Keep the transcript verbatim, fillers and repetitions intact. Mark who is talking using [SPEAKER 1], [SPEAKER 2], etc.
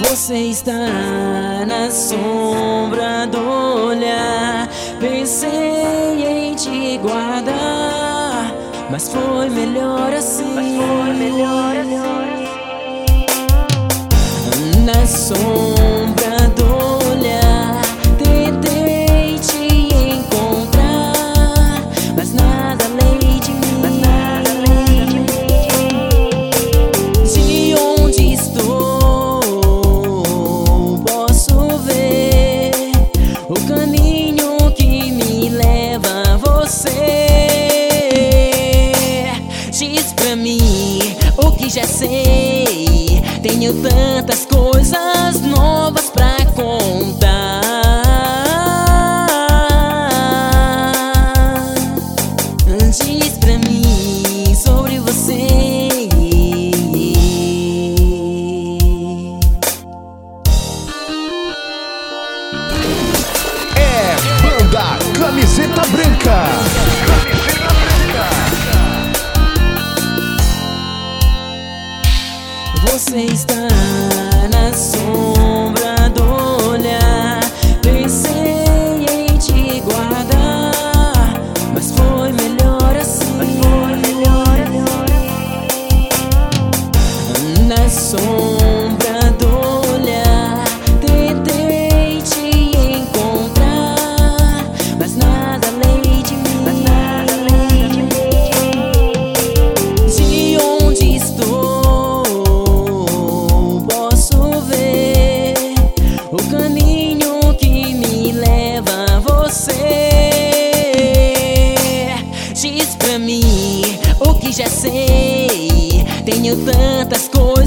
[SPEAKER 1] Você está na sombra do olhar. Pensei em te guardar, mas foi melhor assim. Mas foi melhor assim. Na sombra do olhar, tentei te encontrar, mas nada além de mim. Mas nada além de mim. De onde estou, posso ver o caminho que me leva a você. Diz pra mim o que já sei. Tenho tantas coisas novas pra contar. Diz pra mim sobre você.
[SPEAKER 2] É Banda Camiseta Branca. Camiseta Branca.
[SPEAKER 1] Você está na sombra do olhar. Pensei em te guardar, mas foi melhor assim. Mas foi melhor assim. Na sombra do olhar, tentei te encontrar, mas nada além de mim. Mas nada além de mim. De onde estou, o caminho que me leva a você. Diz pra mim o que já sei. Tenho tantas coisas